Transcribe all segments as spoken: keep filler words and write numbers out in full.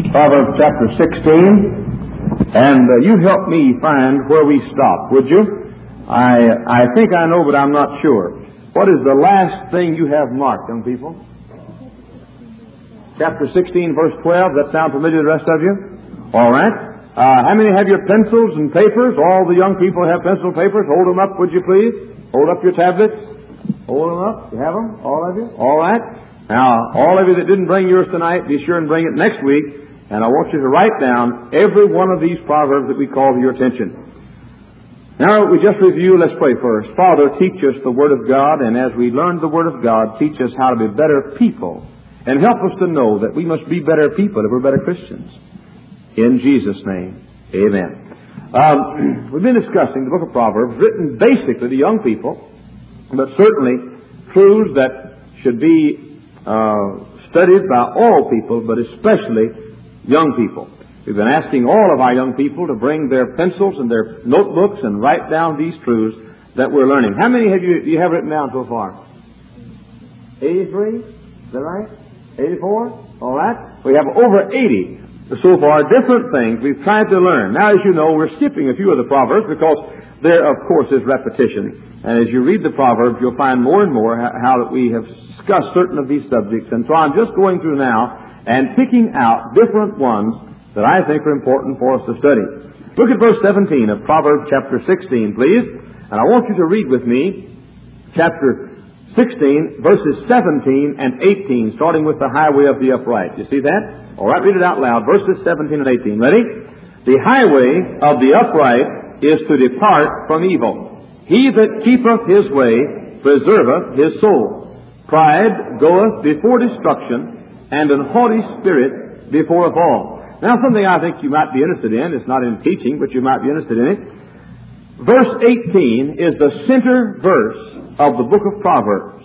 Proverbs chapter sixteen, and uh, you help me find where we stopped, would you? I I think I know, but I'm not sure. What is the last thing you have marked, young people? Chapter sixteen, verse twelve. Does that sound familiar to the rest of you? All right. Uh, how many have your pencils and papers? All the young people have pencil and papers. Hold them up, would you please? Hold up your tablets. Hold them up. You have them? All of you? All right. Now, all of you that didn't bring yours tonight, be sure and bring it next week. And I want you to write down every one of these proverbs that we call to your attention. Now, we just review. Let's pray first. Father, teach us the Word of God, and as we learn the Word of God, teach us how to be better people. And help us to know that we must be better people if we're better Christians. In Jesus' name, amen. Um, we've been discussing the book of Proverbs, written basically to young people, but certainly truths that should be uh, studied by all people, but especially young people. We've been asking all of our young people to bring their pencils and their notebooks and write down these truths that we're learning. How many have you, you have written down so far? eighty-three? Is that right? eighty-four? All right. We have over eighty so far, different things we've tried to learn. Now, as you know, we're skipping a few of the Proverbs because there, of course, is repetition. And as you read the Proverbs, you'll find more and more how that we have discussed certain of these subjects. And so I'm just going through now and picking out different ones that I think are important for us to study. Look at verse seventeen of Proverbs chapter sixteen, please. And I want you to read with me chapter sixteen, verses seventeen and eighteen, starting with the highway of the upright. You see that? All right, read it out loud. Verses seventeen and eighteen. Ready? The highway of the upright is to depart from evil. He that keepeth his way preserveth his soul. Pride goeth before destruction, and an haughty spirit before a fall. Now, something I think you might be interested in. It's not in teaching, but you might be interested in it. Verse eighteen is the center verse of the book of Proverbs.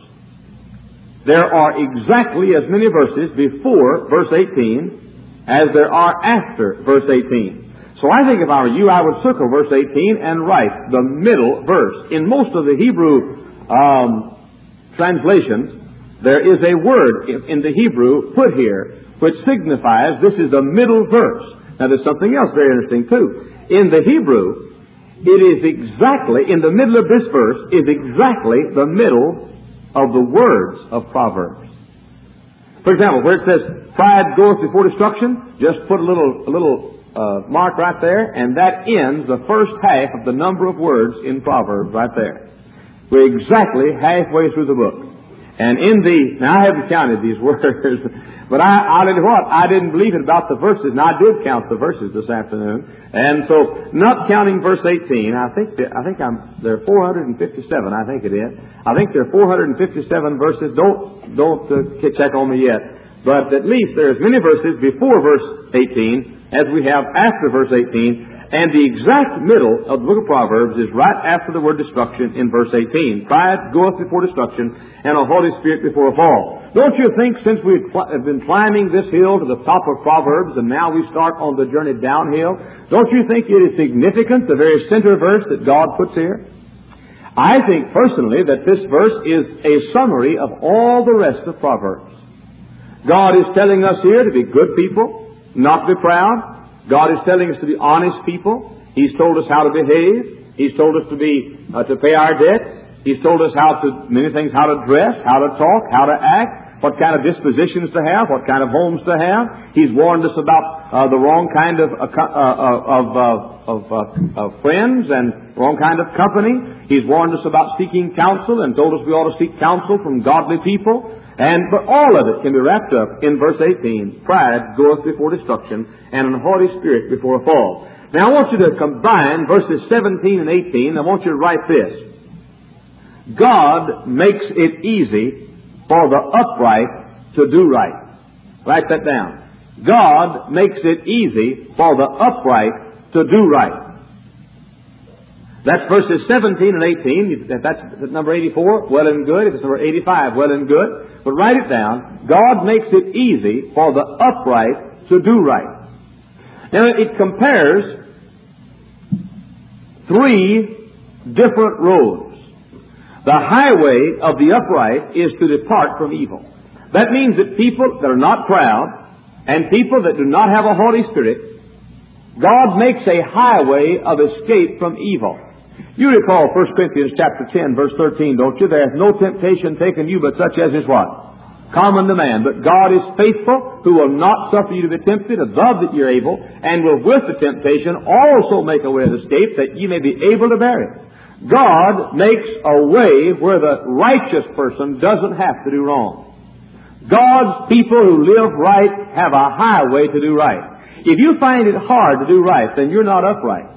There are exactly as many verses before verse eighteen as there are after verse eighteen. So I think if I were you, I would circle verse eighteen and write the middle verse. In most of the Hebrew um, translations, there is a word in the Hebrew put here which signifies this is the middle verse. Now there's something else very interesting too. In the Hebrew, it is exactly, in the middle of this verse, is exactly the middle of the words of Proverbs. For example, where it says, pride goeth before destruction, just put a little, a little uh, mark right there, and that ends the first half of the number of words in Proverbs right there. We're exactly halfway through the book. And in the, now I haven't counted these words, but I, I'll tell you what, I didn't believe it about the verses, and I did count the verses this afternoon. And so, not counting verse eighteen, I think that, I think I'm, there are four hundred fifty-seven, I think it is. I think there are four hundred fifty-seven verses. Don't, don't uh, check on me yet. But at least there are as many verses before verse eighteen as we have after verse eighteen. And the exact middle of the book of Proverbs is right after the word destruction in verse eighteen. Pride goeth before destruction, and a haughty spirit before a fall. Don't you think since we've cl- been climbing this hill to the top of Proverbs, and now we start on the journey downhill, don't you think it is significant, the very center verse that God puts here? I think personally that this verse is a summary of all the rest of Proverbs. God is telling us here to be good people, not be proud. God is telling us to be honest people. He's told us how to behave. He's told us to be uh, to pay our debts. He's told us how to many things: how to dress, how to talk, how to act, what kind of dispositions to have, what kind of homes to have. He's warned us about uh, the wrong kind of uh, uh, of uh, of, uh, of friends and wrong kind of company. He's warned us about seeking counsel and told us we ought to seek counsel from godly people. And but all of it can be wrapped up in verse eighteen. Pride goeth before destruction, and an haughty spirit before a fall. Now I want you to combine verses seventeen and eighteen. I want you to write this. God makes it easy for the upright to do right. Write that down. God makes it easy for the upright to do right. That's verses seventeen and eighteen. That's number eighty-four, well and good. If it's number eighty-five, well and good. But write it down. God makes it easy for the upright to do right. Now, it compares three different roads. The highway of the upright is to depart from evil. That means that people that are not proud, and people that do not have a haughty spirit, God makes a highway of escape from evil. You recall First Corinthians chapter ten, verse thirteen, don't you? There hath no temptation taken you but such as is what? Common to man. But God is faithful, who will not suffer you to be tempted above that you're able, and will with the temptation also make a way of escape, that ye may be able to bear it. God makes a way where the righteous person doesn't have to do wrong. God's people who live right have a highway to do right. If you find it hard to do right, then you're not upright.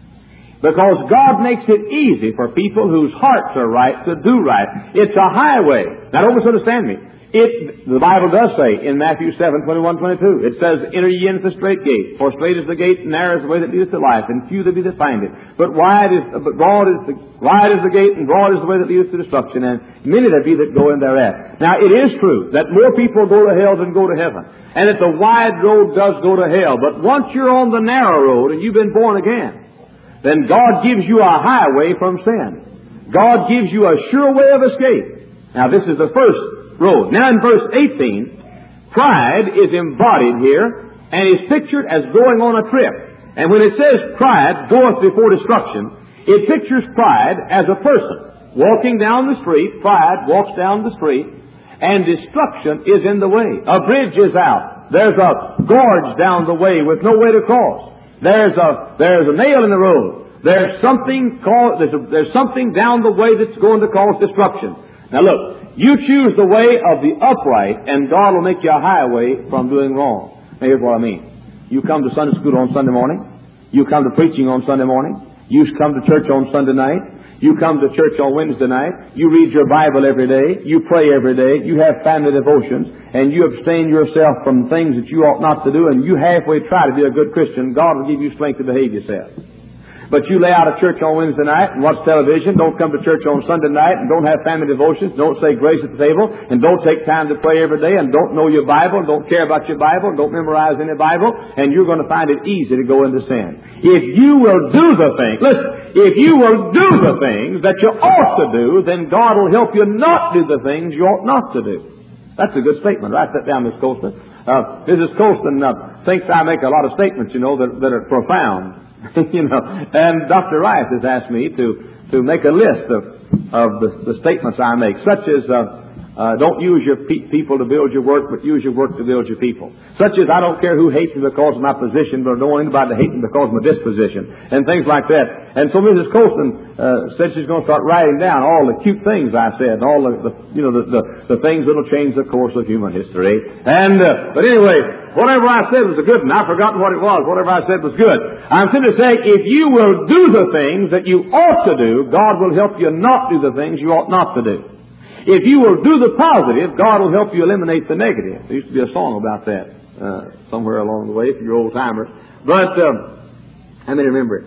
Because God makes it easy for people whose hearts are right to do right. It's a highway. Now don't misunderstand me. It, the Bible does say in Matthew seven, twenty-one, twenty-two, it says, enter ye into the straight gate, for straight is the gate, and narrow is the way that leadeth to life, and few there be that find it. But wide is, but broad is the, wide is the gate, and broad is the way that leadeth to destruction, and many there be that go in thereat. Now it is true that more people go to hell than go to heaven, and that the wide road does go to hell. But once you're on the narrow road and you've been born again, then God gives you a highway from sin. God gives you a sure way of escape. Now this is the first road. Now in verse eighteen, pride is embodied here and is pictured as going on a trip. And when it says pride goeth before destruction, it pictures pride as a person walking down the street. Pride walks down the street, and destruction is in the way. A bridge is out. There's a gorge down the way with no way to cross. There's a there's a nail in the road. There's something called there's, a, there's something down the way that's going to cause destruction. Now look, you choose the way of the upright, and God will make you a highway from doing wrong. Now here's what I mean. You come to Sunday school on Sunday morning. You come to preaching on Sunday morning. You come to church on Sunday night. You come to church on Wednesday night. You read your Bible every day. You pray every day. You have family devotions. And you abstain yourself from things that you ought not to do. And you halfway try to be a good Christian. God will give you strength to behave yourself. But you lay out of church on Wednesday night and watch television, don't come to church on Sunday night, and don't have family devotions, don't say grace at the table, and don't take time to pray every day, and don't know your Bible, and don't care about your Bible, and don't memorize any Bible, and you're going to find it easy to go into sin. If you will do the things, listen, if you will do the things that you ought to do, then God will help you not do the things you ought not to do. That's a good statement. Write that down, Miss Colston. Uh, Missus Colston uh, thinks I make a lot of statements, you know, that, that are profound. you know, and Doctor Rice has asked me to, to make a list of, of the, the statements I make, such as, uh, uh, don't use your pe- people to build your work, but use your work to build your people. Such as, I don't care who hates me because of my position, but I don't want anybody to hate me because of my disposition, and things like that. And so Missus Colston uh, said she's going to start writing down all the cute things I said, and all the, the you know, the, the, the things that will change the course of human history. And, uh, but anyway, whatever I said was a good one. I've forgotten what it was. Whatever I said was good. I'm simply saying, if you will do the things that you ought to do, God will help you not do the things you ought not to do. If you will do the positive, God will help you eliminate the negative. There used to be a song about that uh, somewhere along the way for your old timers. But um, how many remember it?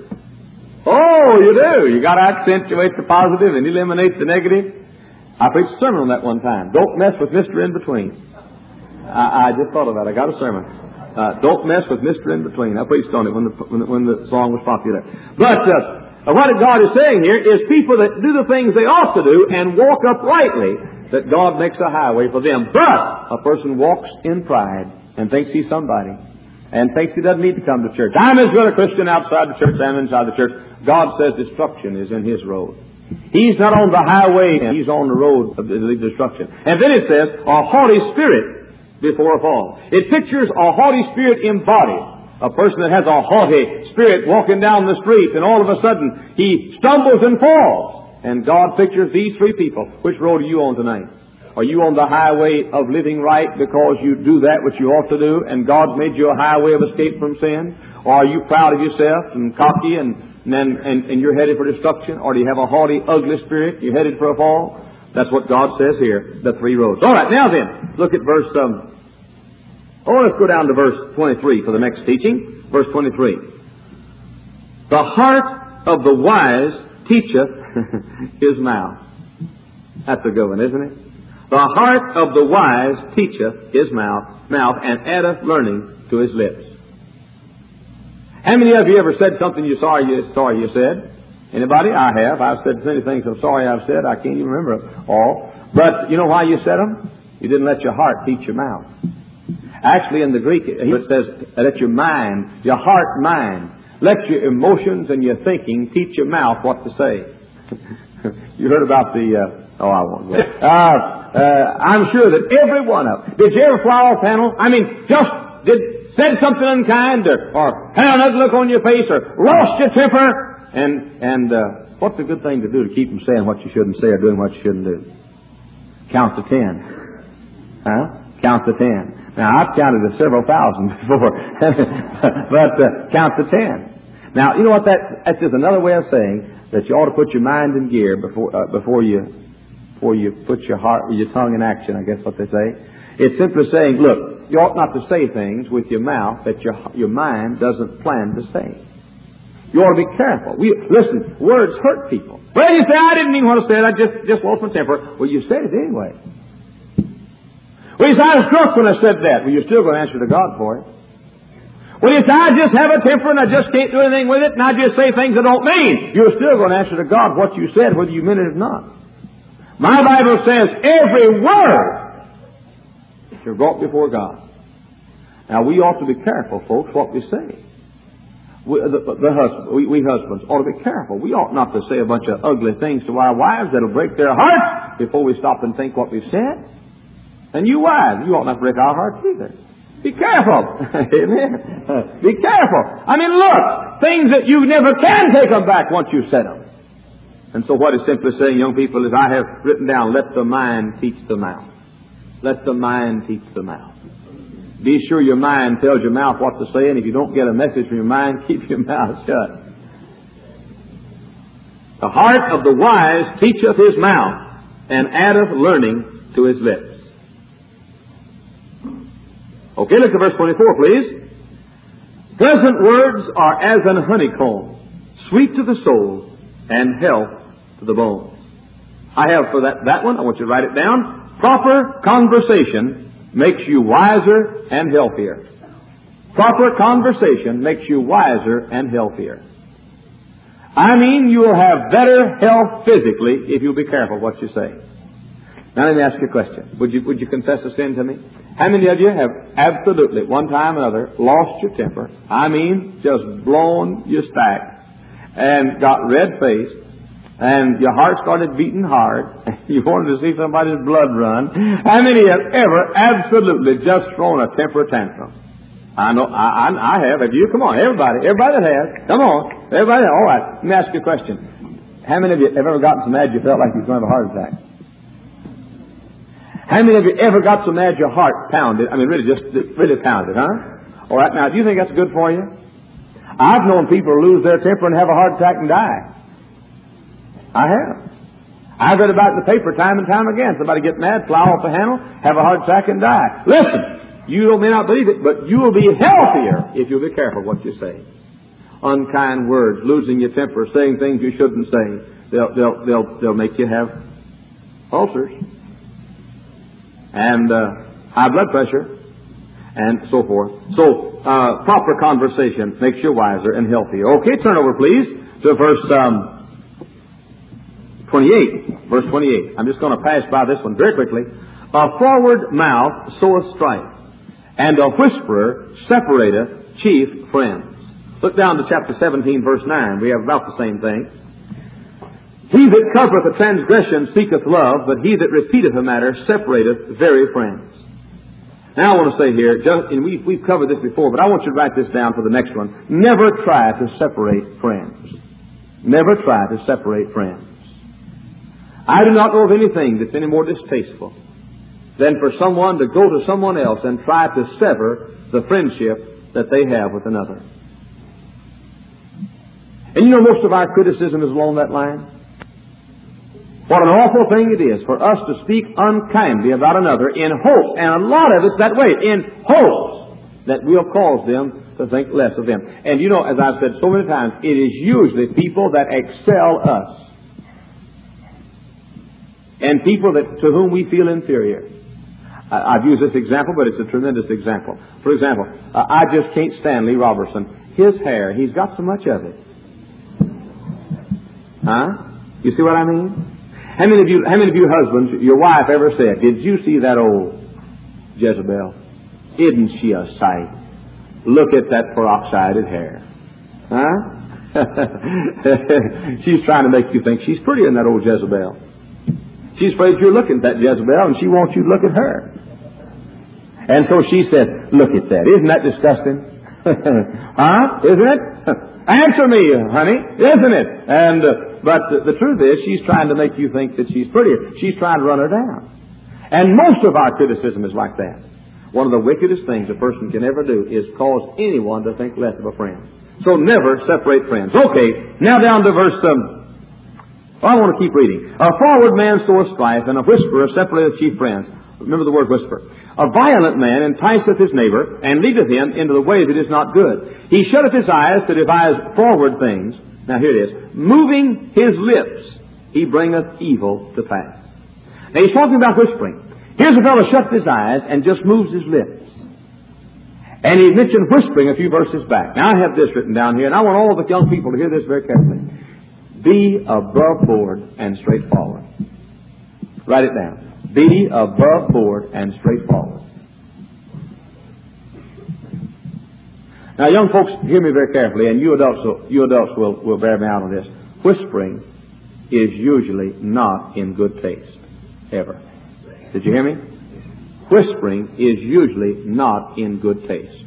Oh, you do. You got to accentuate the positive and eliminate the negative. I preached a sermon on that one time. Don't mess with Mister In Between. I, I just thought of that. I got a sermon. Uh, don't mess with Mister In Between. I preached on it when the when the, when the song was popular. But uh, what God is saying here is people that do the things they ought to do and walk uprightly, that God makes a highway for them. But a person walks in pride and thinks he's somebody, and thinks he doesn't need to come to church. I'm as good a Christian outside the church as I am inside the church. God says destruction is in His road. He's not on the highway, He's on the road of destruction. And then it says, a haughty spirit before a fall. It pictures a haughty spirit embodied. A person that has a haughty spirit walking down the street, and all of a sudden he stumbles and falls. And God pictures these three people. Which road are you on tonight? Are you on the highway of living right because you do that which you ought to do, and God's made you a highway of escape from sin? Or are you proud of yourself and cocky and and, and, and you're headed for destruction? Or do you have a haughty, ugly spirit, you're headed for a fall? That's what God says here, the three roads. All right, now then, look at verse... Um, Oh, let's go down to verse twenty-three for the next teaching. Verse twenty-three. The heart of the wise teacheth his mouth. That's a good one, isn't it? The heart of the wise teacheth his mouth, mouth and addeth learning to his lips. How many of you ever said something you sorry you sorry you said? Anybody? I have. I've said so many things I'm sorry I've said. I can't even remember all. But you know why you said them? You didn't let your heart teach your mouth. Actually, in the Greek, it says, let your mind, your heart mind, let your emotions and your thinking teach your mouth what to say. You heard about the, uh, oh, I won't go. Uh, uh, I'm sure that every one of them. Did you ever fly off handle? I mean, just did, said something unkind or, or had an ugly look on your face or lost your temper. And, and, uh, what's a good thing to do to keep from saying what you shouldn't say or doing what you shouldn't do? Count to ten. Huh? Count to ten. Now, I've counted to several thousand before, but uh, count to ten. Now, you know what that, that's just another way of saying that you ought to put your mind in gear before, uh, before you, before you put your heart, your tongue in action, I guess what they say. It's simply saying, look, you ought not to say things with your mouth that your, your mind doesn't plan to say. You ought to be careful. We, listen, words hurt people. Well, you say, I didn't mean what I said, I just, just lost my temper. Well, you said it anyway. Well, you say, I was drunk when I said that. Well, you're still going to answer to God for it. Well, you say, I just have a temper and I just can't do anything with it and I just say things I don't mean. You're still going to answer to God what you said, whether you meant it or not. My Bible says every word is brought before God. Now, we ought to be careful, folks, what we say. We, the, the husband, we, we husbands ought to be careful. We ought not to say a bunch of ugly things to our wives that'll break their hearts before we stop and think what we've said. And you wives, you ought not to break our hearts either. Be careful. Amen. Be careful. I mean, look, things that you never can take them back once you've said them. And so what it's simply saying, young people, is I have written down, let the mind teach the mouth. Let the mind teach the mouth. Be sure your mind tells your mouth what to say, and if you don't get a message from your mind, keep your mouth shut. The heart of the wise teacheth his mouth, and addeth learning to his lips. Okay, look at verse twenty-four, please. Pleasant words are as an honeycomb, sweet to the soul, and health to the bones. I have for that, that one, I want you to write it down. Proper conversation makes you wiser and healthier. Proper conversation makes you wiser and healthier. I mean, you will have better health physically if you'll be careful what you say. Now let me ask you a question. Would you, would you confess a sin to me? How many of you have absolutely, one time or another, lost your temper? I mean, just blown your stack and got red-faced, and your heart started beating hard, and you wanted to see somebody's blood run. How many have ever absolutely just thrown a temper tantrum? I know, I, I, I have. Have you? Come on, everybody. Everybody that has. Come on. Everybody. All right. Let me ask you a question. How many of you have ever gotten so mad you felt like you were going to have a heart attack? How many of you ever got so mad your heart pounded? I mean, really, just really pounded, huh? All right. Now, do you think that's good for you? I've known people lose their temper and have a heart attack and die. I have. I've read about it in the paper time and time again. Somebody get mad, fly off the handle, have a heart attack and die. Listen, you may not believe it, but you will be healthier if you'll be careful what you say. Unkind words, losing your temper, saying things you shouldn't say, they'll, they'll, they'll, they'll make you have ulcers and uh, high blood pressure and so forth. So, uh, proper conversation makes you wiser and healthier. Okay, turn over, please, to verse um, twenty-eight. Verse twenty-eight. I'm just going to pass by this one very quickly. A forward mouth soweth strife, and a whisperer separateth chief friends. Look down to chapter seventeen, verse nine. We have about the same thing. He that covereth a transgression seeketh love, but he that repeateth a matter separateth very friends. Now I want to say here, just, and we've, we've covered this before, but I want you to write this down for the next one. Never try to separate friends. Never try to separate friends. I do not know of anything that's any more distasteful than for someone to go to someone else and try to sever the friendship that they have with another. And you know, most of our criticism is along that line. What an awful thing it is for us to speak unkindly about another in hopes, and a lot of it's that way, in hopes that we'll cause them to think less of them. And you know, as I've said so many times, it is usually people that excel us and people that to whom we feel inferior. I, I've used this example, but it's a tremendous example. For example, uh, I just can't stand Lee Robertson. His hair, he's got so much of it. Huh? You see what I mean? How many of you, how many of you husbands, your wife ever said, did you see that old Jezebel? Isn't she a sight? Look at that peroxided hair. Huh? She's trying to make you think she's prettier than that old Jezebel. She's afraid you're looking at that Jezebel, and she wants you to look at her. And so she said, look at that. Isn't that disgusting? Huh? Isn't it? Answer me, honey. Isn't it? And uh, But the, the truth is, she's trying to make you think that she's prettier. She's trying to run her down. And most of our criticism is like that. One of the wickedest things a person can ever do is cause anyone to think less of a friend. So never separate friends. Okay, now down to verse... Um, I want to keep reading. A forward man soweth strife, and a whisperer separateth chief friends. Remember the word whisper. A violent man enticeth his neighbor, and leadeth him into the way that is not good. He shutteth his eyes to devise forward things. Now here it is. Moving his lips, he bringeth evil to pass. Now he's talking about whispering. Here's a fellow shuts his eyes and just moves his lips. And he mentioned whispering a few verses back. Now I have this written down here, and I want all the young people to hear this very carefully. Be above board and straightforward. Write it down. Be above board and straightforward. Now, young folks, hear me very carefully, and you adults, will, you adults will, will bear me out on this. Whispering is usually not in good taste, ever. Did you hear me? Whispering is usually not in good taste.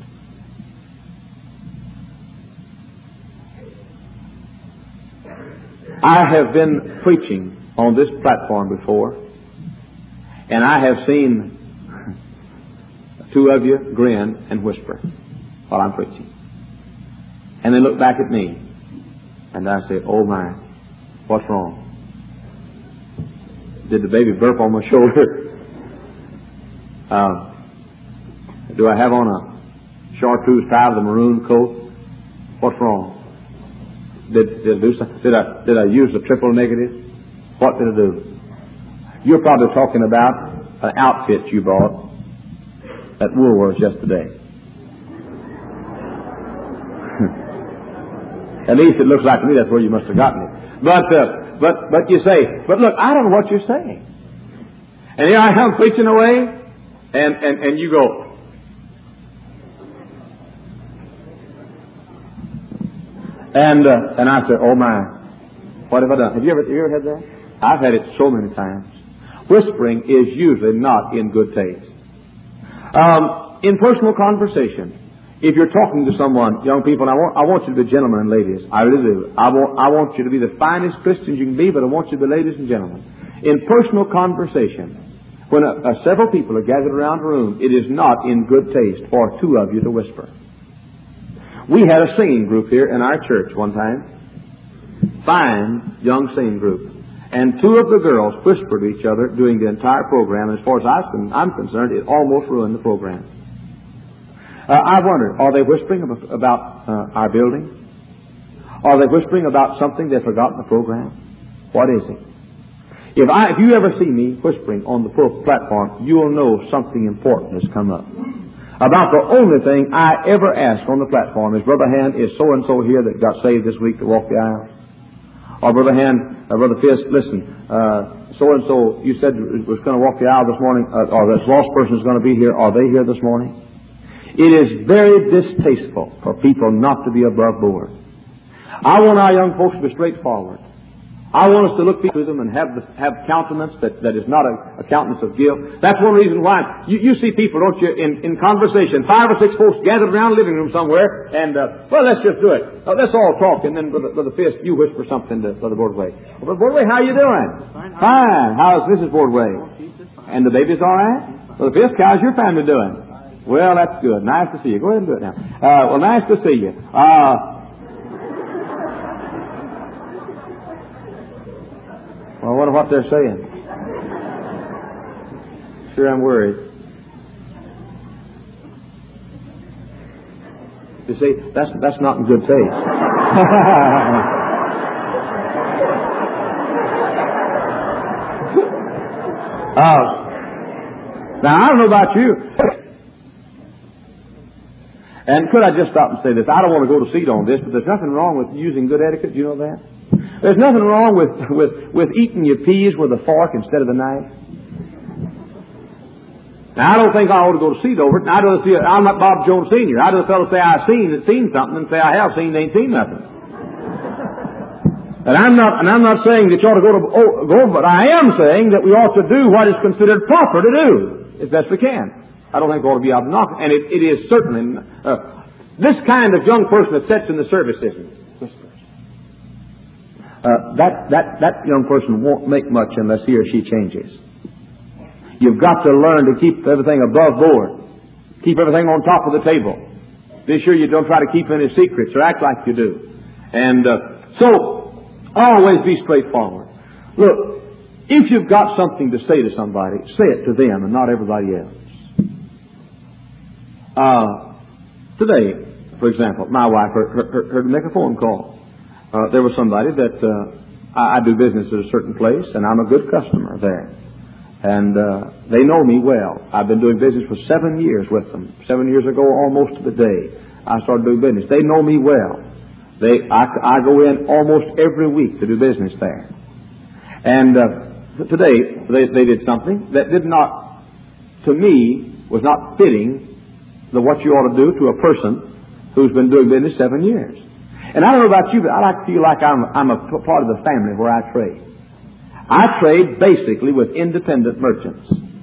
I have been preaching on this platform before, and I have seen two of you grin and whisper while I'm preaching. And they look back at me, and I say, oh my, what's wrong? Did the baby burp on my shoulder? uh, do I have on a chartreuse tie with a maroon coat? What's wrong? Did, did, I do some, did, I, did I use the triple negative? What did I do? You're probably talking about an outfit you bought at Woolworths yesterday. At least it looks like to me that's where you must have gotten it. But, uh, but, but you say, but look, I don't know what you're saying. And here I am preaching away, and, and, and you go, And uh, and I said, oh my, what have I done? Have you ever, have you ever had that? I've had it so many times. Whispering is usually not in good taste. Um, in personal conversation, if you're talking to someone, young people, and I want, I want you to be gentlemen and ladies. I really do. I want, I want you to be the finest Christians you can be, but I want you to be ladies and gentlemen. In personal conversation, when a, a several people are gathered around a room, it is not in good taste for two of you to whisper. We had a singing group here in our church one time. Fine young singing group. And two of the girls whispered to each other during the entire program. And as far as I'm concerned, it almost ruined the program. Uh, I wondered, are they whispering about uh, our building? Are they whispering about something they forgot in the program? What is it? If, I, if you ever see me whispering on the platform, you'll know something important has come up. About the only thing I ever ask on the platform is, Brother Hand, is so-and-so here that got saved this week to walk the aisle? Or Brother Hand, uh, Brother Fisk, listen, uh, so-and-so, you said was going to walk the aisle this morning, uh, or this lost person is going to be here. Are they here this morning? It is very distasteful for people not to be above board. I want our young folks to be straightforward. I want us to look to them and have the, have countenance that, that is not a, a countenance of guilt. That's one reason why you, you see people, don't you, in, in conversation, five or six folks gathered around a living room somewhere, and, uh, well, let's just do it. Uh, let's all talk, and then Brother, Brother Fisk, you whisper something to Brother Bordway. Well, Brother Bordway, how you doing? Fine. Fine. How's Missus Bordway? And the baby's all right? Brother Fisk, how's your family doing? Well, that's good. Nice to see you. Go ahead and do it now. Uh, well, nice to see you. Uh, Well, I wonder what they're saying. Sure, I'm worried. You see, that's that's not in good taste. uh, now, I don't know about you. And could I just stop and say this? I don't want to go to seat on this, but there's nothing wrong with using good etiquette. Do you know that? There's nothing wrong with, with, with eating your peas with a fork instead of a knife. Now, I don't think I ought to go to see over it. I'd rather see, I'm not Bob Jones Senior I'd rather fellow say I've seen it, seen something, than say I have seen, ain't seen nothing. And I'm not, and I'm not saying that you ought to go to, oh, go, but I am saying that we ought to do what is considered proper to do, as best we can. I don't think it ought to be obnoxious, and it, it is certainly, uh, this kind of young person that sits in the service system, uh, that, that, that young person won't make much unless he or she changes. You've got to learn to keep everything above board. Keep everything on top of the table. Be sure you don't try to keep any secrets or act like you do. And uh, so, always be straightforward. Look, if you've got something to say to somebody, say it to them and not everybody else. Uh, today, for example, my wife heard, heard, heard me make a phone call. Uh, there was somebody that uh, I, I do business at a certain place, and I'm a good customer there. And uh, they know me well. I've been doing business for seven years with them. Seven years ago, almost to the day, I started doing business. They know me well. They, I, I go in almost every week to do business there. And uh, today, they, they did something that did not, to me, was not fitting the what you ought to do to a person who's been doing business seven years. And I don't know about you, but I like to feel like I'm, I'm a part of the family where I trade. I trade basically with independent merchants.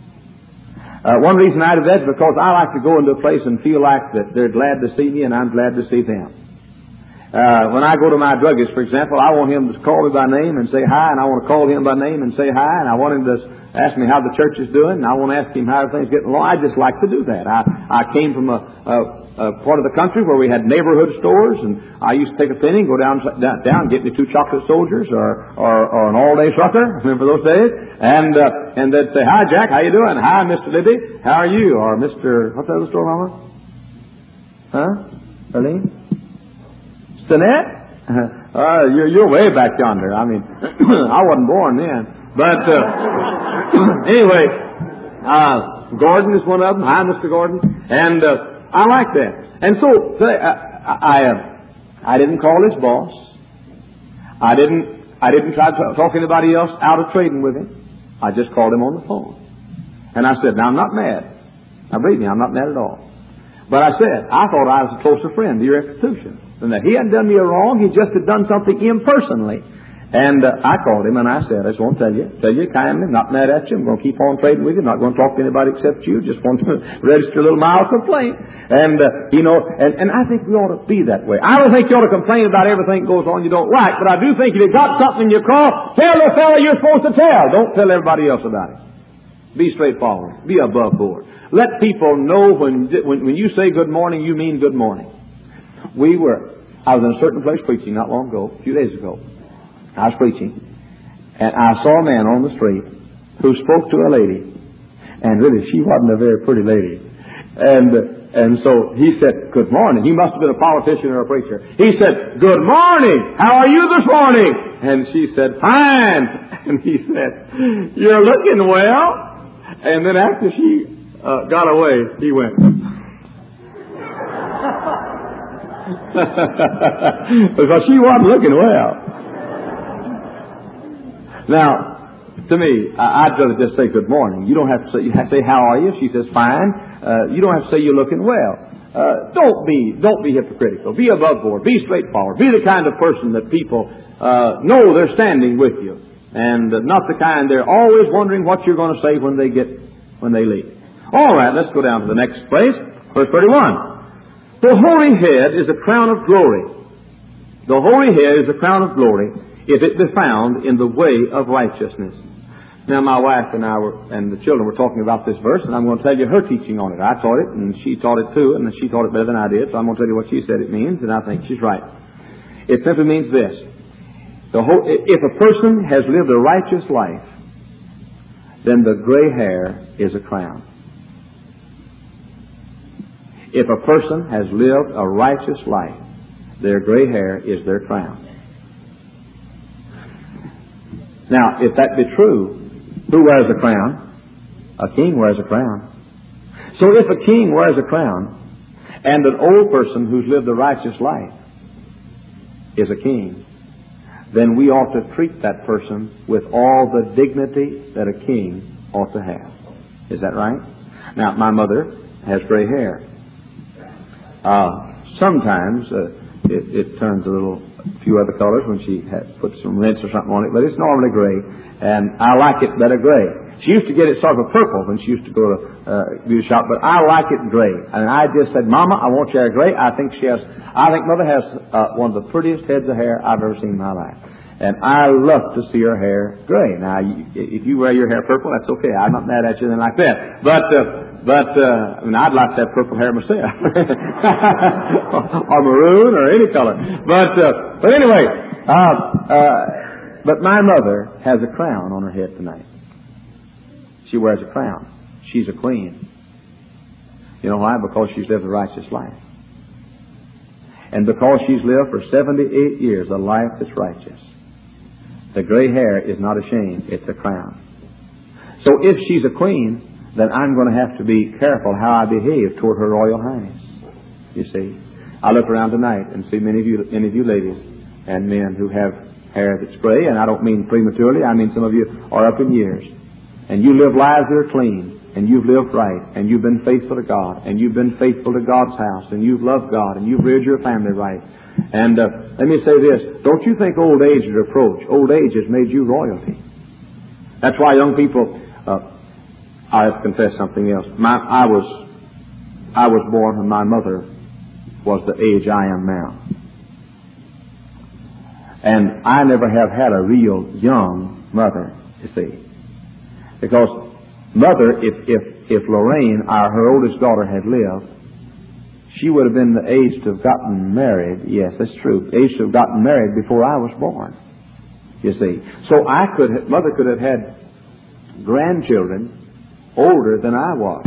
Uh, one reason I do that is because I like to go into a place and feel like that they're glad to see me and I'm glad to see them. Uh, when I go to my druggist, for example, I want him to call me by name and say hi, and I want to call him by name and say hi, and I want him to ask me how the church is doing, and I want to ask him how everything's getting along. I just like to do that. I, I came from a, a, a part of the country where we had neighborhood stores, and I used to take a penny and go down, down, down get me two chocolate soldiers or, or, or an all-day trucker. Remember those days? And, uh, and they'd say, hi, Jack, how you doing? Hi, Mister Libby, how are you? Or Mister, what's that other store, Mama? Huh? Arlene? Stonette? Uh, you're, you're way back yonder. I mean, I wasn't born then. But, uh, anyway, uh, Gordon is one of them. Hi, Mister Gordon. And, uh, I like that. And so, I, I, uh, I didn't call his boss. I didn't, I didn't try to talk anybody else out of trading with him. I just called him on the phone. And I said, now I'm not mad. Now believe me, I'm not mad at all. But I said, I thought I was a closer friend to your institution than that. He hadn't done me a wrong. He just had done something impersonally. And uh, I called him and I said, I just want to tell you, tell you kindly, not mad at you. I'm going to keep on trading with you. Not going to talk to anybody except you. Just want to register a little mild complaint. And, uh, you know, and, and I think we ought to be that way. I don't think you ought to complain about everything that goes on you don't like, but I do think if you've got something in your call, tell the fellow you're supposed to tell. Don't tell everybody else about it. Be straightforward. Be above board. Let people know when, when, when you say good morning, you mean good morning. We were, I was in a certain place preaching not long ago, a few days ago. I was preaching, and I saw a man on the street who spoke to a lady, and really she wasn't a very pretty lady. And and so he said, good morning. He must have been a politician or a preacher. He said, good morning. How are you this morning? And she said, fine. And he said, you're looking well. And then after she uh, got away, he went. Because she wasn't looking well. Now, to me, I'd rather just say good morning. You don't have to say, you have to say how are you? She says fine. Uh, you don't have to say you're looking well. Uh, don't be, don't be hypocritical. Be above board. Be straightforward. Be the kind of person that people uh, know they're standing with you, and uh, not the kind they're always wondering what you're going to say when they get when they leave. All right, let's go down to the next place, verse thirty-one. The hoary head is a crown of glory. The hoary head is a crown of glory, if it be found in the way of righteousness. Now, my wife and I were, and the children were talking about this verse, and I'm going to tell you her teaching on it. I taught it, and she taught it too, and she taught it better than I did, so I'm going to tell you what she said it means, and I think she's right. It simply means this. The whole, if a person has lived a righteous life, then the gray hair is a crown. If a person has lived a righteous life, their gray hair is their crown. Now, if that be true, who wears a crown? A king wears a crown. So if a king wears a crown, and an old person who's lived a righteous life is a king, then we ought to treat that person with all the dignity that a king ought to have. Is that right? Now, my mother has gray hair. Uh, sometimes uh, it, it turns a little, a few other colors when she has, puts some rinse or something on it, but it's normally gray, and I like it better gray. She used to get it sort of purple when she used to go to uh, beauty shop, but I like it gray. And I just said, Mama, I want your hair gray. I think she has, I think Mother has uh, one of the prettiest heads of hair I've ever seen in my life. And I love to see her hair gray. Now, you, if you wear your hair purple, that's okay. I'm not mad at you anything like that. But, uh, but, uh, I mean, I'd like to have purple hair myself. or maroon or any color. But, uh, but anyway, uh, uh, but my mother has a crown on her head tonight. She wears a crown. She's a queen. You know why? Because she's lived a righteous life. And because she's lived for seventy-eight years a life that's righteous. The gray hair is not a shame. It's a crown. So if she's a queen, then I'm going to have to be careful how I behave toward Her Royal Highness. You see? I look around tonight and see many of you, many of you ladies and men who have hair that's gray, and I don't mean prematurely. I mean some of you are up in years. And you live lives that are clean, and you've lived right, and you've been faithful to God, and you've been faithful to God's house, and you've loved God, and you've reared your family right. And uh, let me say this, don't you think old age is a reproach? Old age has made you royalty. That's why young people, uh, I have to confess something else. My, I was, I was born when my mother was the age I am now. And I never have had a real young mother, you see. Because Mother, if, if, if Lorraine, our, her oldest daughter, had lived, she would have been the age to have gotten married. Yes, that's true. Age to have gotten married before I was born. You see. So I could have, Mother could have had grandchildren older than I was.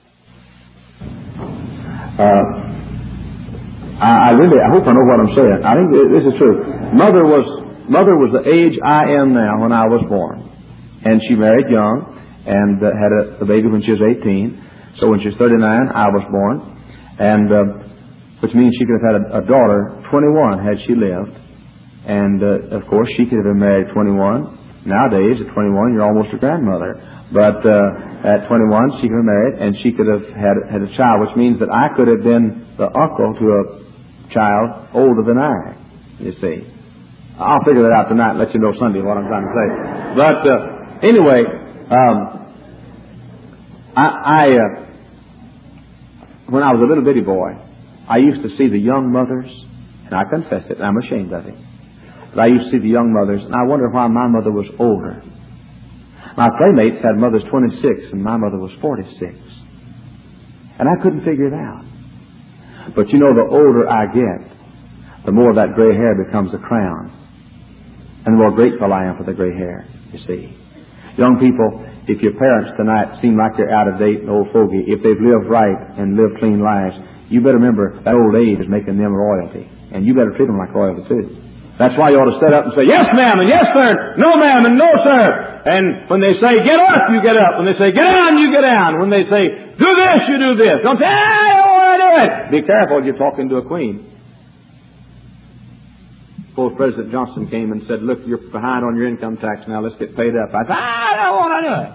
Uh, I, I really, I hope I know what I'm saying. I think this is true. Mother was, Mother was the age I am now when I was born. And she married young and uh, had a, a baby when she was eighteen. So when she was thirty-nine, I was born. And uh, which means she could have had a, a daughter, twenty-one, had she lived. And, uh, of course, she could have been married at twenty-one. Nowadays, at twenty-one, you're almost a grandmother. But uh, at twenty-one, she could have married, and she could have had, had a child, which means that I could have been the uncle to a child older than I, you see. I'll figure that out tonight and let you know Sunday what I'm trying to say. But... Uh, Anyway, um, I, I uh, when I was a little bitty boy, I used to see the young mothers, and I confess it, and I'm ashamed of it. But I used to see the young mothers, and I wondered why my mother was older. My playmates had mothers twenty-six, and my mother was forty-six. And I couldn't figure it out. But you know, the older I get, the more that gray hair becomes a crown. And the more grateful I am for the gray hair, you see. Young people, if your parents tonight seem like they're out of date and old fogey, if they've lived right and lived clean lives, you better remember that old age is making them royalty. And you better treat them like royalty too. That's why you ought to sit up and say, yes ma'am and yes sir, no ma'am and no sir. And when they say get up, you get up. When they say get down, you get down. When they say do this, you do this. Don't say, I don't want to do it. Be careful, you're talking to a queen. Before President Johnson came and said, look, you're behind on your income tax now, let's get paid up. I said, I don't want to do it.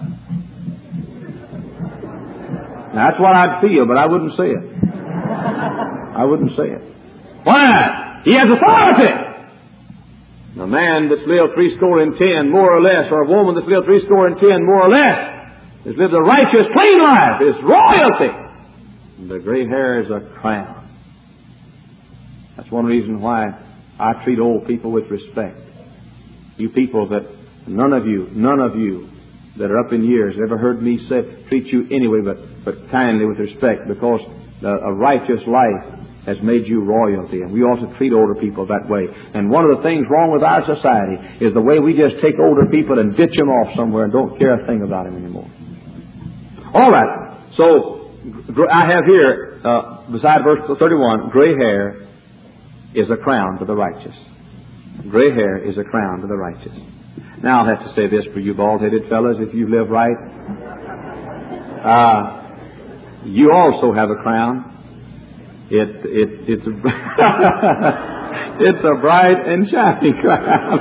Now, that's what I'd feel, but I wouldn't say it. I wouldn't say it. Why? He has authority. A man that's lived three score and ten, more or less, or a woman that's lived three score and ten, more or less, has lived a righteous, clean life, is royalty. And the gray hair is a crown. That's one reason why I treat old people with respect. You people that, none of you, none of you that are up in years ever heard me say, treat you anyway, but, but kindly with respect, because the, a righteous life has made you royalty, and we ought to treat older people that way. And one of the things wrong with our society is the way we just take older people and ditch them off somewhere and don't care a thing about them anymore. All right, so I have here, uh, beside verse thirty-one, gray hair is a crown to the righteous. Gray hair is a crown to the righteous. Now I'll have to say this for you bald-headed fellas, if you live right. Uh, you also have a crown. It, it, it's, a, it's a bright and shiny crown.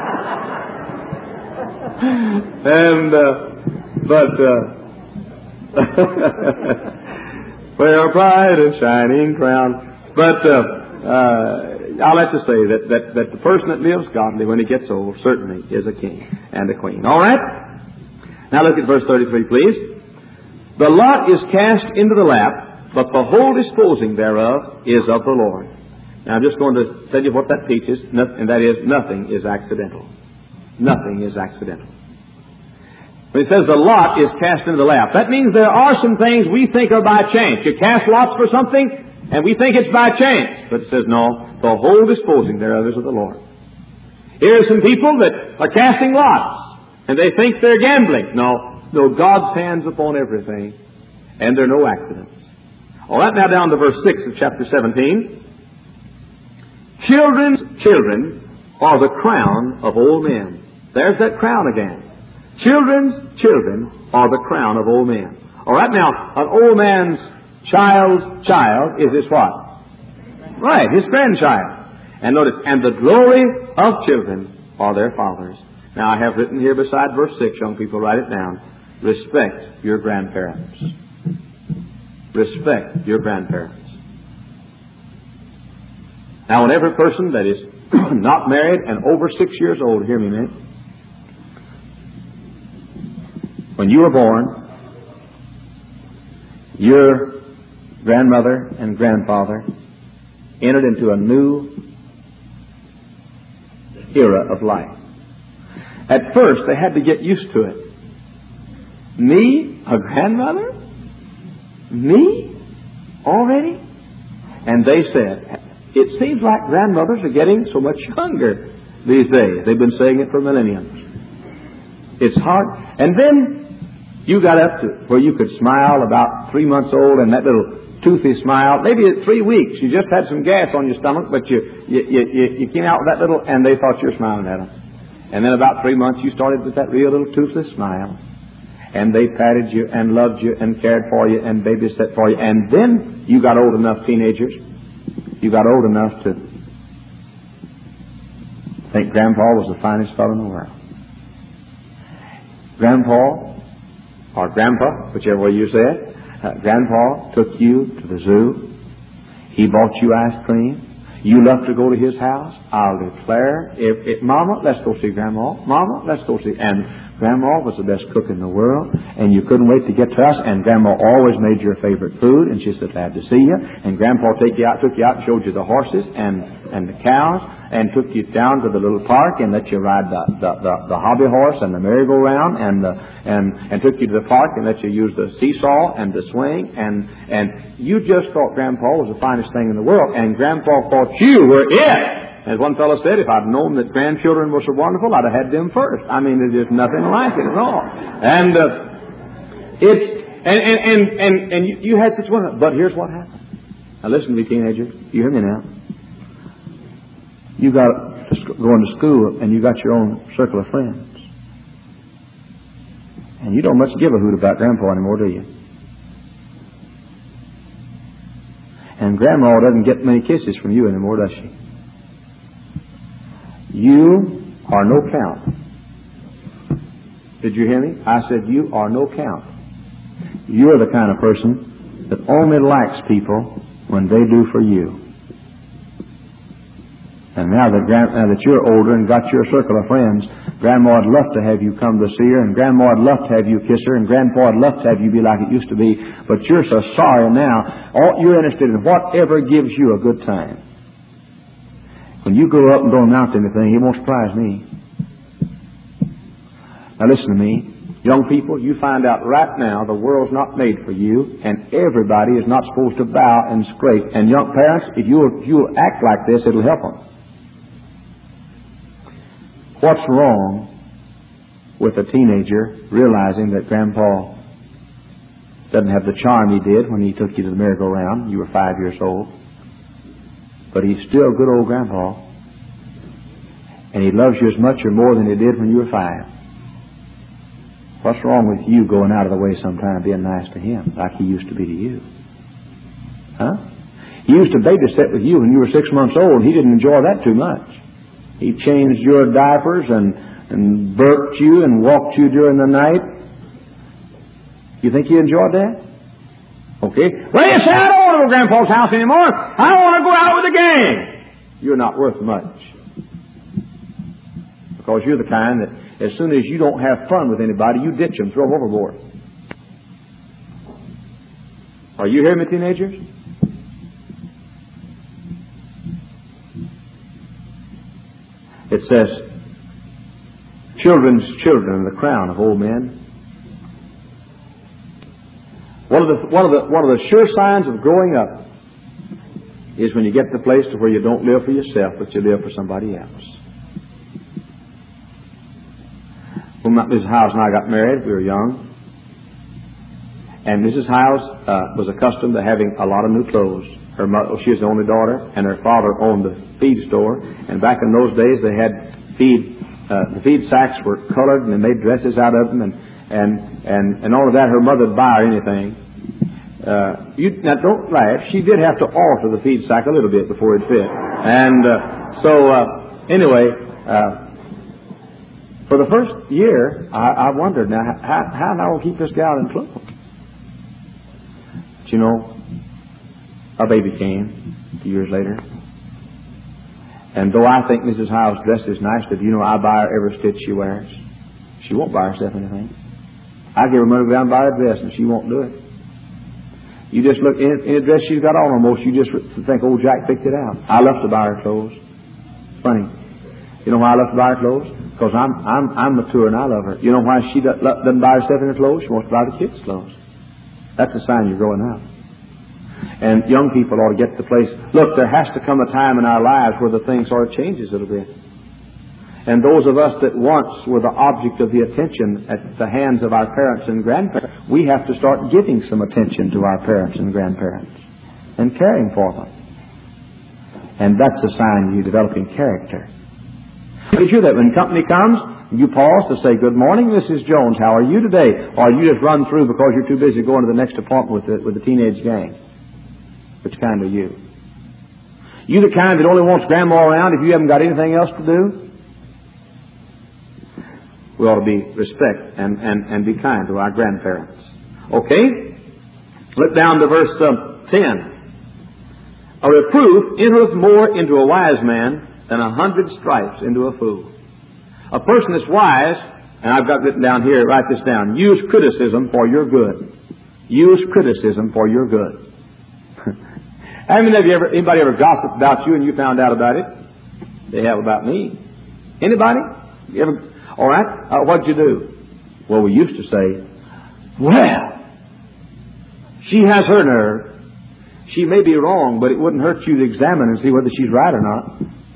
and, uh, but, uh, Wear a bright and shining crown. But uh, uh, I'll have to say that, that, that the person that lives godly when he gets old certainly is a king and a queen. All right? Now look at verse thirty-three, please. The lot is cast into the lap, but the whole disposing thereof is of the Lord. Now I'm just going to tell you what that teaches, and that is nothing is accidental. Nothing is accidental. When it says the lot is cast into the lap, that means there are some things we think are by chance. You cast lots for something, and we think it's by chance. But it says, no, the whole disposing thereof is of the Lord. Here are some people that are casting lots, and they think they're gambling. No, no, God's hand's upon everything, and there are no accidents. All right, now down to verse six of chapter seventeen. Children's children are the crown of old men. There's that crown again. Children's children are the crown of old men. All right, now, an old man's child's child is his what? Right, his grandchild. And notice, and the glory of children are their fathers. Now, I have written here beside verse six, young people, write it down. Respect your grandparents. Respect your grandparents. Now, when every person that is not married and over six years old, hear me a minute. When you were born, your grandmother and grandfather entered into a new era of life. At first, they had to get used to it. Me, a grandmother? Me? Already? And they said, it seems like grandmothers are getting so much younger these days. They've been saying it for millenniums. It's hard. And then you got up to where you could smile about three months old, and that little toothy smile. Maybe at three weeks you just had some gas on your stomach, but you you, you, you came out with that little, and they thought you were smiling at them. And then about three months you started with that real little toothless smile. And they patted you and loved you and cared for you and babysat for you. And then you got old enough, teenagers, you got old enough to think Grandpa was the finest fellow in the world. Grandpa, or Grandpa, whichever way you say it, uh, Grandpa took you to the zoo. He bought you ice cream. You loved to go to his house. I'll declare, if, if Mama, let's go see Grandma. Mama, let's go see. And Grandma was the best cook in the world, and you couldn't wait to get to us. And Grandma always made your favorite food, and she said, glad to see you. And Grandpa take you out, took you out and showed you the horses and, and the cows, and took you down to the little park and let you ride the, the, the, the hobby horse and the merry-go-round, and, the, and, and took you to the park and let you use the seesaw and the swing. And, and you just thought Grandpa was the finest thing in the world, and Grandpa thought you were it. As one fellow said, if I'd known that grandchildren were so wonderful, I'd have had them first. I mean, there's just nothing like it at all. And uh, it's and and and and, and you, you had such one. But here's what happened. Now listen to me, teenagers. You hear me now? You got to sc- going to school, and you got your own circle of friends, and you don't much give a hoot about Grandpa anymore, do you? And Grandma doesn't get many kisses from you anymore, does she? You are no count. Did you hear me? I said you are no count. You're the kind of person that only likes people when they do for you. And now that, grand, now that you're older and got your circle of friends, Grandma would love to have you come to see her, and Grandma would love to have you kiss her, and Grandpa would love to have you be like it used to be. But you're so sorry now. All you're interested in whatever gives you a good time. When you grow up and don't amount to anything, it won't surprise me. Now listen to me. Young people, you find out right now the world's not made for you, and everybody is not supposed to bow and scrape. And young parents, if you'll, if you'll act like this, it'll help them. What's wrong with a teenager realizing that Grandpa doesn't have the charm he did when he took you to the merry-go-round? You were five years old. But he's still good old Grandpa. And he loves you as much or more than he did when you were five. What's wrong with you going out of the way sometime being nice to him like he used to be to you? Huh? He used to babysit with you when you were six months old. He didn't enjoy that too much. He changed your diapers and, and burped you and walked you during the night. You think you enjoyed that? Okay. Well, you say, I don't want to go to Grandpa's house anymore. I want to go out with the gang. You're not worth much. Because you're the kind that as soon as you don't have fun with anybody, you ditch them, throw them overboard. Are you hearing me, teenagers? It says, children's children are the crown of old men. One of the one of the one of the sure signs of growing up is when you get to the place to where you don't live for yourself, but you live for somebody else. When Missus Howes and I got married, we were young, and Missus Howes uh, was accustomed to having a lot of new clothes. Her mother, she was the only daughter, and her father owned the feed store. And back in those days, they had feed. Uh, the feed sacks were colored, and they made dresses out of them, and and and and all of that. Her mother would buy her anything. Uh, you now don't laugh. She did have to alter the feed sack a little bit before it fit. And uh, so uh, anyway, uh, for the first year, I, I wondered now how how am I going to keep this gal in clothes? But you know, a baby came a few years later. And though I think Missus Howes dresses nicely, do you know I buy her every stitch she wears? She won't buy herself anything. I give her money to go down and buy her a dress, and she won't do it. You just look, any, any dress she's got on almost, you just think, oh, Jack picked it out. I love to buy her clothes. Funny. You know why I love to buy her clothes? Because I'm I'm I'm mature and I love her. You know why she doesn't buy herself any clothes? She wants to buy the kids' clothes. That's a sign you're growing up. And young people ought to get to the place. Look, there has to come a time in our lives where the thing sort of changes a little bit. And those of us that once were the object of the attention at the hands of our parents and grandparents, we have to start giving some attention to our parents and grandparents and caring for them. And that's a sign of you developing character. Make sure that when company comes, you pause to say, good morning, Missus Jones, how are you today? Or you just run through because you're too busy going to the next appointment with the, with the teenage gang. Which kind are you? You the kind that only wants Grandma around if you haven't got anything else to do? We ought to be respect and, and, and be kind to our grandparents. Okay? Look down to verse uh, ten. A reproof entereth more into a wise man than a hundred stripes into a fool. A person that's wise, and I've got written down here, write this down, use criticism for your good. Use criticism for your good. How many of you ever, anybody ever gossiped about you and you found out about it? They have about me. Anybody? You ever? All right. Uh, what'd you do? Well, we used to say, well, she has her nerve. She may be wrong, but it wouldn't hurt you to examine and see whether she's right or not.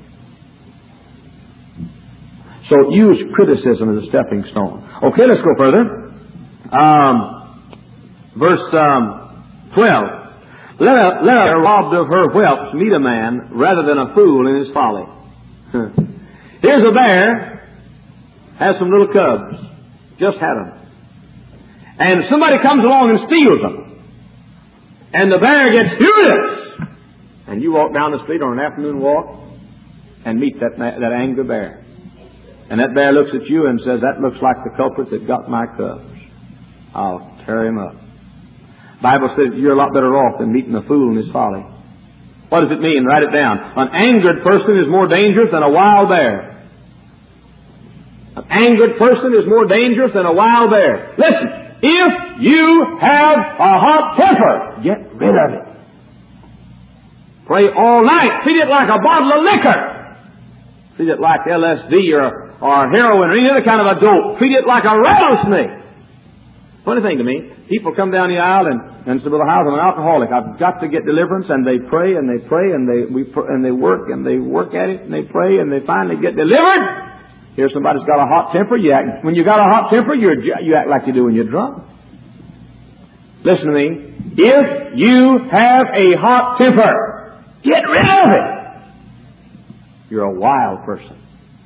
So use criticism as a stepping stone. Okay, let's go further. Um, verse um, twelve. Let a, let a robbed of her whelps meet a man rather than a fool in his folly. Here's a bear, has some little cubs, just had them. And somebody comes along and steals them. And the bear gets furious. And you walk down the street on an afternoon walk and meet that, that angry bear. And that bear looks at you and says, that looks like the culprit that got my cubs. I'll tear him up. Bible says you're a lot better off than meeting a fool in his folly. What does it mean? Write it down. An angered person is more dangerous than a wild bear. An angered person is more dangerous than a wild bear. Listen, if you have a hot temper, get rid of it. Pray all night. Treat it like a bottle of liquor. Treat it like L S D or, or heroin or any other kind of a dope. Treat it like a rattlesnake. Funny thing to me, people come down the aisle and, and say, well, I'm an alcoholic. I've got to get deliverance, and they pray and they pray and they we pr- and they work and they work at it and they pray and they finally get delivered. Here's somebody's got a hot temper. You act, when you got a hot temper, you're, you act like you do when you're drunk. Listen to me. If you have a hot temper, get rid of it. You're a wild person.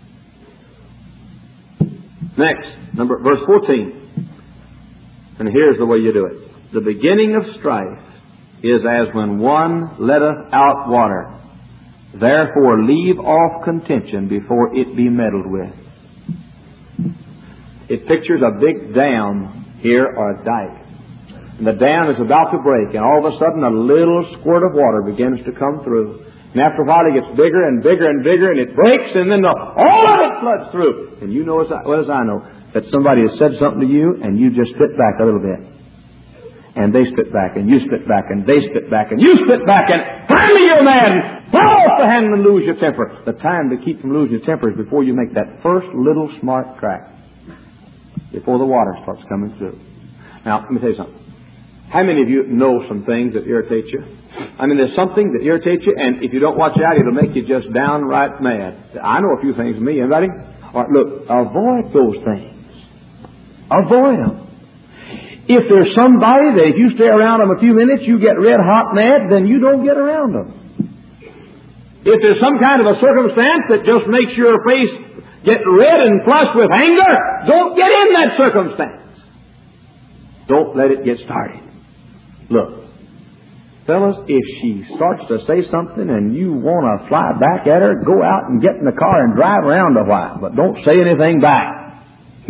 Next, number verse fourteen. And here's the way you do it. The beginning of strife is as when one letteth out water. Therefore leave off contention before it be meddled with. It pictures a big dam here or a dike. And the dam is about to break, and all of a sudden a little squirt of water begins to come through. And after a while it gets bigger and bigger and bigger, and it breaks, and then the, all of it floods through. And you know as I, well as I know that somebody has said something to you, and you just spit back a little bit. And they spit back, and you spit back, and they spit back, and you spit back, and finally you're mad, and fall off the hand and lose your temper. The time to keep from losing your temper is before you make that first little smart crack. Before the water starts coming through. Now, let me tell you something. How many of you know some things that irritate you? I mean, there's something that irritates you, and if you don't watch out, it'll make you just downright mad. I know a few things of me. Anybody? All right, look, avoid those things. Avoid them. If there's somebody that if you stay around them a few minutes, you get red hot mad, then you don't get around them. If there's some kind of a circumstance that just makes your face get red and flushed with anger, don't get in that circumstance. Don't let it get started. Look, fellas, if she starts to say something and you want to fly back at her, go out and get in the car and drive around a while, but don't say anything back.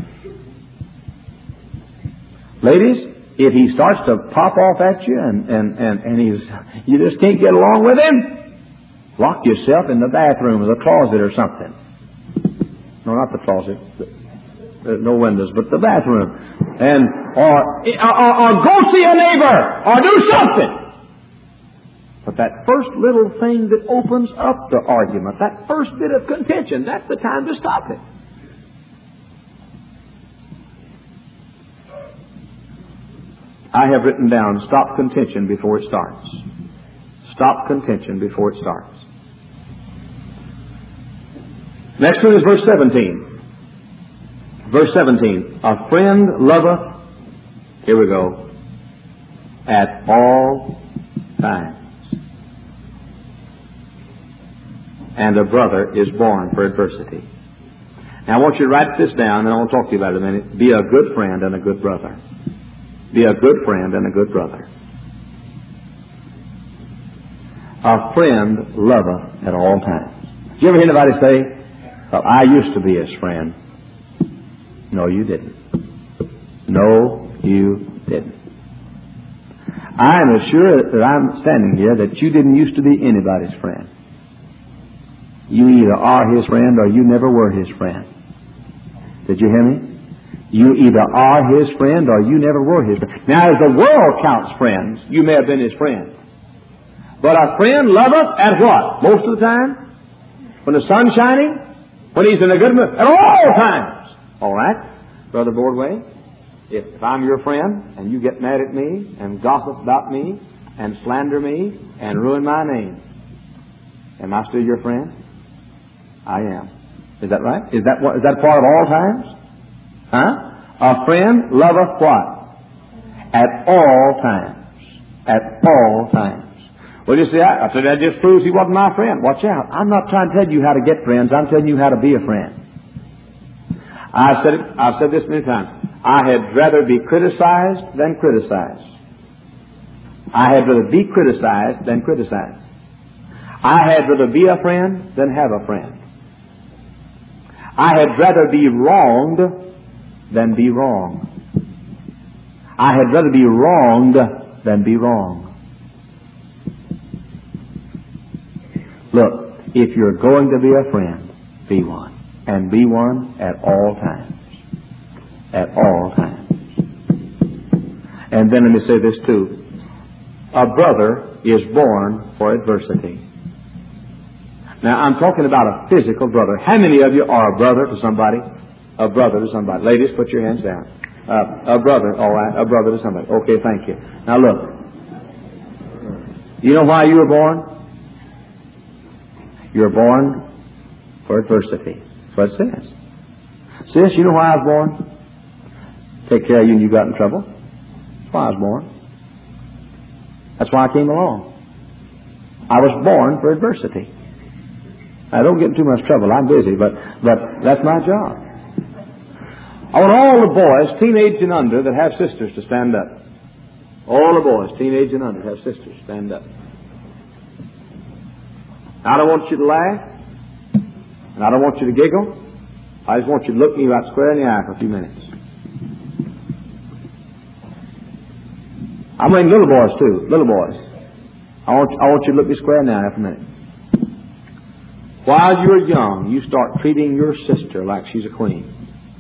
Ladies, if he starts to pop off at you and, and, and, and he's, you just can't get along with him, lock yourself in the bathroom or the closet or something. No, not the closet. There's no windows, but the bathroom. And, or, or, or go see a neighbor, or do something. But that first little thing that opens up the argument, that first bit of contention, that's the time to stop it. I have written down, stop contention before it starts. Stop contention before it starts. Next one is verse seventeen. Verse seventeen. A friend loveth, here we go, at all times. And a brother is born for adversity. Now I want you to write this down, and I want to talk to you about it in a minute. Be a good friend and a good brother. Be a good friend and a good brother. A friend loveth at all times. Did you ever hear anybody say, well, I used to be his friend? No, you didn't. No, you didn't. I am assured that I'm standing here that you didn't used to be anybody's friend. You either are his friend or you never were his friend. Did you hear me? You either are his friend or you never were his friend. Now, as the world counts friends, you may have been his friend. But a friend loveth at what? Most of the time? When the sun's shining? When he's in a good mood? At all times. All right? Brother Bordway, if, if I'm your friend and you get mad at me and gossip about me and slander me and ruin my name, am I still your friend? I am. Is that right? Is that what, is that part of all times? Huh? A friend loveth what? At all times. At all times. Well, you see, I, I said that just proves he wasn't my friend. Watch out. I'm not trying to tell you how to get friends. I'm telling you how to be a friend. I've said it, I've said this many times. I had rather be criticized than criticized. I had rather be criticized than criticized. I had rather be a friend than have a friend. I had rather be wronged than be wrong. I had rather be wronged than be wrong. Look, if you're going to be a friend, be one. And be one at all times. At all times. And then let me say this too. A brother is born for adversity. Now, I'm talking about a physical brother. How many of you are a brother to somebody? A brother to somebody. Ladies, put your hands down. Uh, a brother, all right. A brother to somebody. Okay, thank you. Now look. You know why you were born? You're born for adversity. That's what it says. Sis, you know why I was born? Take care of you when you got in trouble. That's why I was born. That's why I came along. I was born for adversity. I don't get in too much trouble. I'm busy, but, but that's my job. I want all the boys, teenage and under, that have sisters to stand up. All the boys, teenage and under, have sisters, stand up. I don't want you to laugh, and I don't want you to giggle. I just want you to look me right square in the eye for a few minutes. I mean little boys too, little boys. I want, I want you to look me square now after a minute. While you're young, you start treating your sister like she's a queen.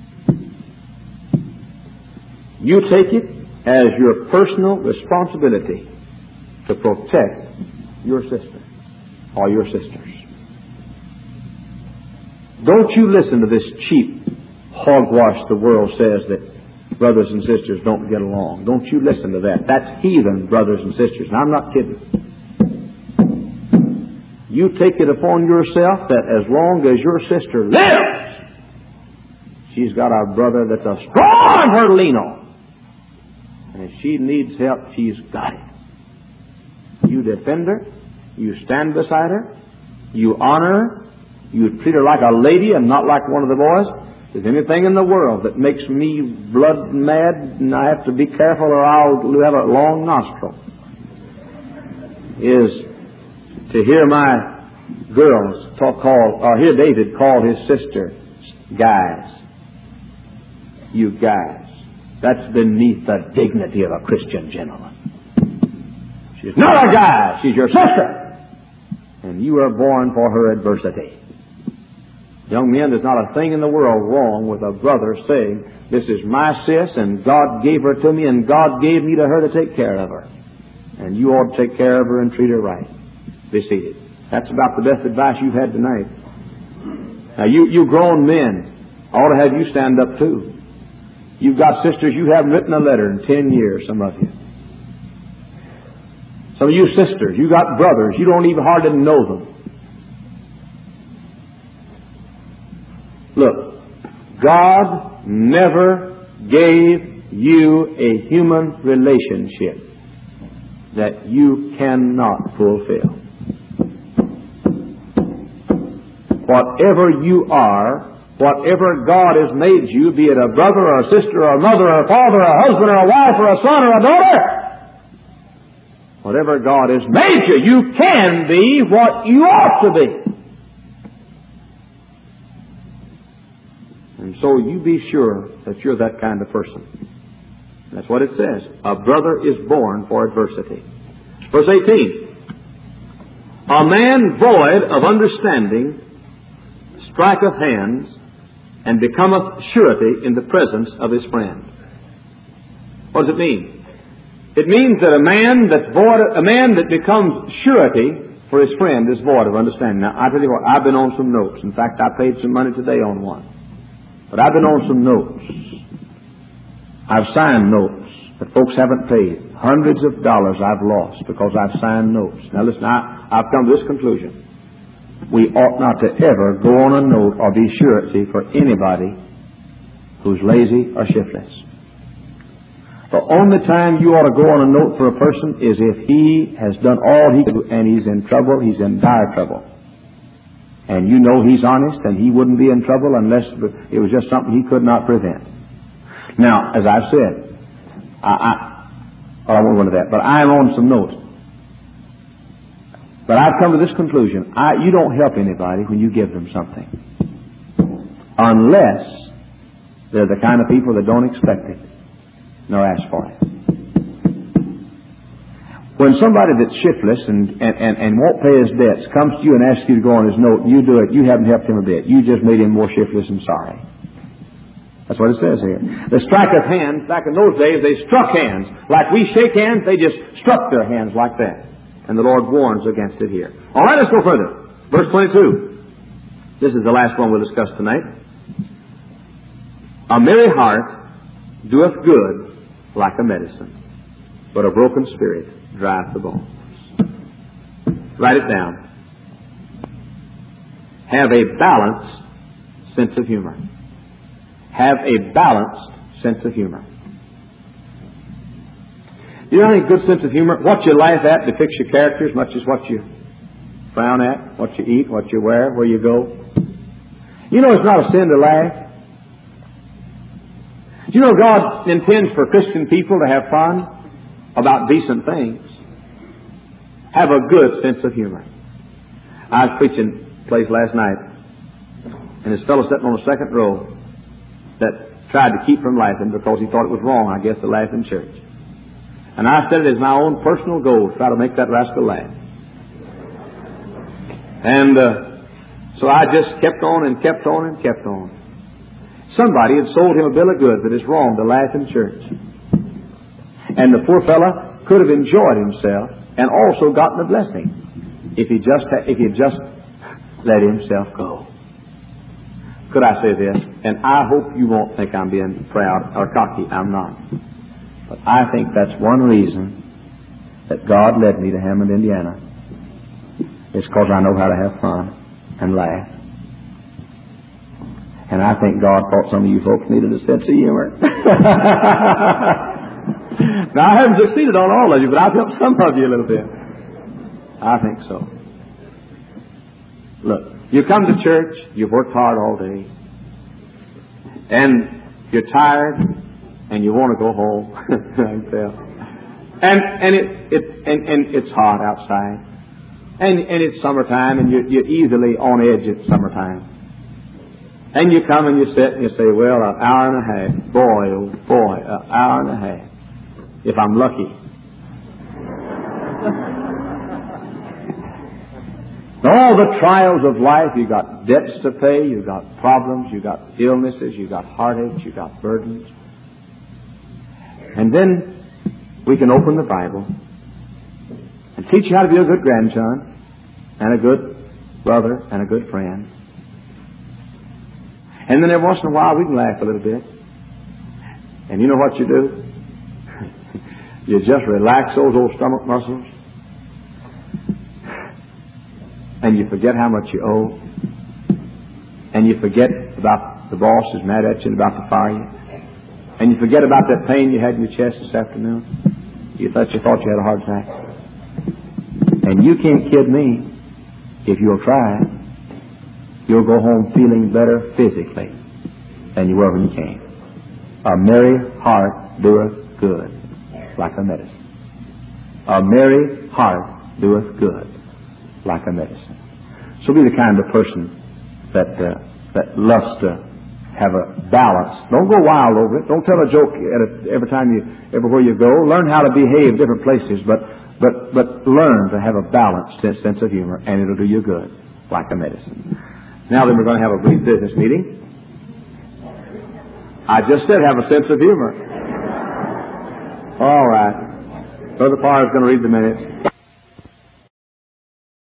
You take it as your personal responsibility to protect your sister or your sisters. Don't you listen to this cheap hogwash the world says that brothers and sisters don't get along. Don't you listen to that. That's heathen, brothers and sisters. And I'm not kidding. You take it upon yourself that as long as your sister lives, she's got a brother that's a strong arm for her to lean on. And if she needs help, she's got it. You defend her. You stand beside her. You honor her. You treat her like a lady and not like one of the boys. If there's anything in the world that makes me blood mad and I have to be careful or I'll have a long nostril, is to hear my girls talk, call, or hear David call his sister guys. You guys. That's beneath the dignity of a Christian gentleman. She's not a guy. She's your sister. And you are born for her adversity. Young men, there's not a thing in the world wrong with a brother saying, this is my sis and God gave her to me and God gave me to her to take care of her. And you ought to take care of her and treat her right. Be seated. That's about the best advice you've had tonight. Now, you, you grown men ought to have you stand up too. You've got sisters you haven't written a letter in ten years, some of you. Some of you sisters, you got brothers, you don't even hardly know them. Look, God never gave you a human relationship that you cannot fulfill. Whatever you are, whatever God has made you, be it a brother or a sister or a mother or a father or a husband or a wife or a son or a daughter, whatever God has made you, you can be what you ought to be. And so you be sure that you're that kind of person. That's what it says. A brother is born for adversity. Verse eighteen. A man void of understanding striketh hands and becometh surety in the presence of his friend. What does it mean? It means that a man that's void, a man that becomes surety for his friend is void of understanding. Now, I tell you what, I've been on some notes. In fact, I paid some money today on one. But I've been on some notes. I've signed notes that folks haven't paid. Hundreds of dollars I've lost because I've signed notes. Now listen, I, I've come to this conclusion. We ought not to ever go on a note or be surety for anybody who's lazy or shiftless. The only time you ought to go on a note for a person is if he has done all he can do and he's in trouble, he's in dire trouble. And you know he's honest and he wouldn't be in trouble unless it was just something he could not prevent. Now, as I've said, I, I, well, I won't go into that, but I'm on some notes. But I've come to this conclusion. I, you don't help anybody when you give them something. Unless they're the kind of people that don't expect it nor ask for it. When somebody that's shiftless and, and, and, and won't pay his debts comes to you and asks you to go on his note and you do it, you haven't helped him a bit. You just made him more shiftless and sorry. That's what it says here. The striketh hands, back in those days, they struck hands. Like we shake hands, they just struck their hands like that. And the Lord warns against it here. All right, let's go further. Verse twenty-two. This is the last one we'll discuss tonight. A merry heart doeth good like a medicine, but a broken spirit drieth the bones. Write it down. Have a balanced sense of humor. Have a balanced sense of humor. You know any good sense of humor? What you laugh at depicts your character as much as what you frown at, what you eat, what you wear, where you go. You know it's not a sin to laugh. You know God intends for Christian people to have fun about decent things. Have a good sense of humor. I was preaching a place last night, and this fellow sitting on the second row that tried to keep from laughing because he thought it was wrong, I guess, to laugh in church. And I set it as my own personal goal to try to make that rascal laugh. And uh, so I just kept on and kept on and kept on. Somebody had sold him a bill of goods that it's wrong to laugh in church. And the poor fella could have enjoyed himself and also gotten a blessing if he just ha- if he just let himself go. Could I say this? And I hope you won't think I'm being proud or cocky. I'm not. But I think that's one reason that God led me to Hammond, Indiana. It's because I know how to have fun and laugh. And I think God thought some of you folks needed a sense of humor. Now, I haven't succeeded on all of you, but I've helped some of you a little bit. I think so. Look, you come to church, you've worked hard all day, and you're tired, and you want to go home. I can tell. And and it it and, and it's hot outside, and and it's summertime, and you're, you're easily on edge at summertime. And you come and you sit and you say, well, an hour and a half, boy, oh boy, an hour and a half, if I'm lucky. All the trials of life, you got debts to pay, you got problems, you got illnesses, you got heartaches, you got burdens. And then we can open the Bible and teach you how to be a good grandson and a good brother and a good friend. And then every once in a while we can laugh a little bit. And you know what you do? You just relax those old stomach muscles. And you forget how much you owe. And you forget about the boss is mad at you and about to fire you. And you forget about that pain you had in your chest this afternoon. You thought you thought you had a heart attack. And you can't kid me. If you'll try, you'll go home feeling better physically than you were when you came. A merry heart doeth good, like a medicine. A merry heart doeth good, like a medicine. So be the kind of person that uh, that loves to have a balance. Don't go wild over it. Don't tell a joke at a, every time you, everywhere you go. Learn how to behave different places, but but but learn to have a balanced sense of humor, and it'll do you good, like a medicine. Now then, we're going to have a brief business meeting. I just said have a sense of humor. All right. Brother Parr is going to read the minutes.